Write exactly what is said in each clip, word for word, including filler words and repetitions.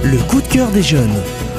Le coup de cœur des jeunes.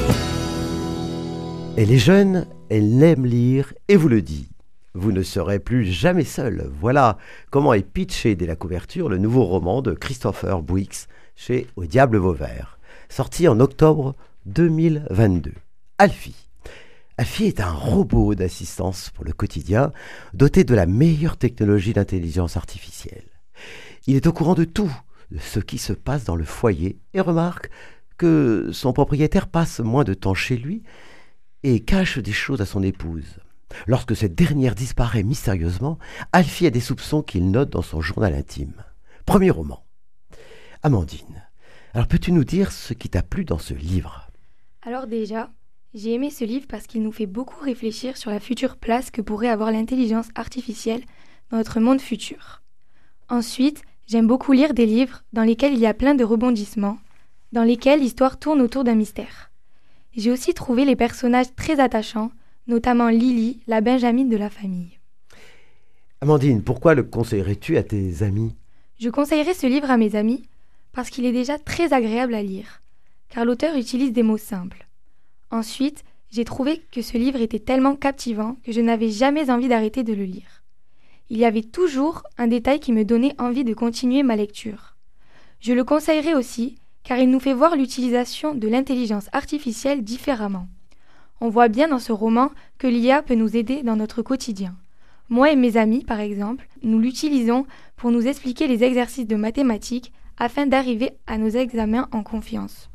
Et les jeunes, elles aiment lire et vous le dit. Vous ne serez plus jamais seul. Voilà comment est pitché dès la couverture le nouveau roman de Christopher Bouix chez Au Diable Vauvert, sorti en octobre deux mille vingt-deux. Alfie. Alfie est un robot d'assistance pour le quotidien, doté de la meilleure technologie d'intelligence artificielle. Il est au courant de tout, de ce qui se passe dans le foyer, et remarque que son propriétaire passe moins de temps chez lui et cache des choses à son épouse. Lorsque cette dernière disparaît mystérieusement, Alfie a des soupçons qu'il note dans son journal intime. Premier roman. Amandine, alors peux-tu nous dire ce qui t'a plu dans ce livre ? Alors déjà, j'ai aimé ce livre parce qu'il nous fait beaucoup réfléchir sur la future place que pourrait avoir l'intelligence artificielle dans notre monde futur. Ensuite, j'aime beaucoup lire des livres dans lesquels il y a plein de rebondissements, dans lesquels l'histoire tourne autour d'un mystère. J'ai aussi trouvé les personnages très attachants, notamment Lily, la benjamine de la famille. Amandine, pourquoi le conseillerais-tu à tes amis ? Je conseillerais ce livre à mes amis parce qu'il est déjà très agréable à lire, car l'auteur utilise des mots simples. Ensuite, j'ai trouvé que ce livre était tellement captivant que je n'avais jamais envie d'arrêter de le lire. Il y avait toujours un détail qui me donnait envie de continuer ma lecture. Je le conseillerais aussi car il nous fait voir l'utilisation de l'intelligence artificielle différemment. On voit bien dans ce roman que l'I A peut nous aider dans notre quotidien. Moi et mes amis, par exemple, nous l'utilisons pour nous expliquer les exercices de mathématiques afin d'arriver à nos examens en confiance.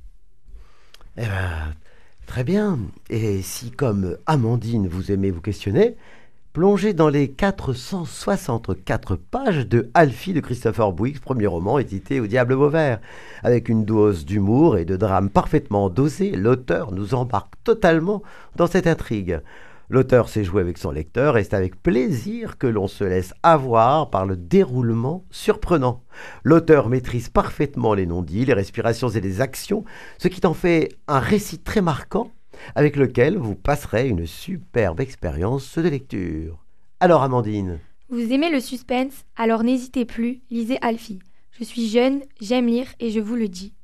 Eh ben, très bien. Et si, comme Amandine, vous aimez vous questionner, plongez dans les quatre cent soixante-quatre pages de Alfie de Christopher Bouix, premier roman édité au Diable Vauvert. Avec une dose d'humour et de drame parfaitement dosée, l'auteur nous embarque totalement dans cette intrigue. L'auteur sait jouer avec son lecteur et c'est avec plaisir que l'on se laisse avoir par le déroulement surprenant. L'auteur maîtrise parfaitement les non-dits, les respirations et les actions, ce qui en fait un récit très marquant avec lequel vous passerez une superbe expérience de lecture. Alors Amandine ? Vous aimez le suspense ? Alors n'hésitez plus, lisez Alfie. Je suis jeune, j'aime lire et je vous le dis.